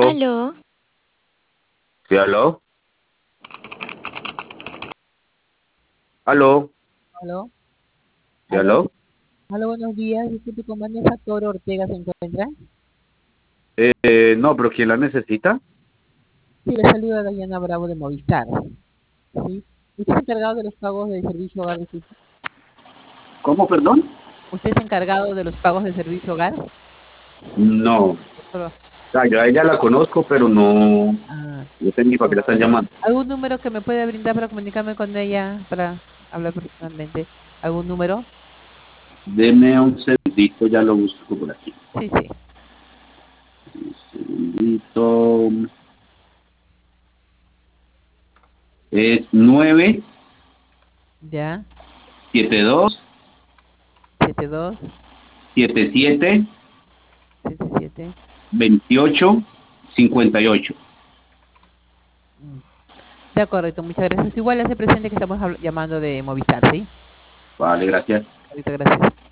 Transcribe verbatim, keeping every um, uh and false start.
Aló, Aló, sí, aló, aló, Aló, sí, aló, aló. aló, buenos días. Disculpe, ¿con Vanessa Toro Ortega se encuentra? Eh, no, pero ¿quién la necesita? Sí, le saluda Dayana Bravo de Movistar. ¿Sí? ¿Usted es encargado de los pagos del servicio hogar? Disculpe. ¿Cómo, perdón? ¿Usted es encargado de los pagos del servicio hogar? No, o Solo- sea, yo a ella la conozco, pero no, ah, no sé ni para qué la están ok. llamando. ¿Algún número que me pueda brindar para comunicarme con ella, para hablar personalmente? ¿Algún número? Deme un segundito, ya lo busco por aquí. Sí, sí. Segundito. Es nueve Ya, siete dos siete dos siete siete siete siete. veintiocho cincuenta y ocho. Mm. De acuerdo, muchas gracias. Igual hace presente que estamos habl- llamando de Movistar, ¿sí? Vale, gracias. Ahorita, gracias.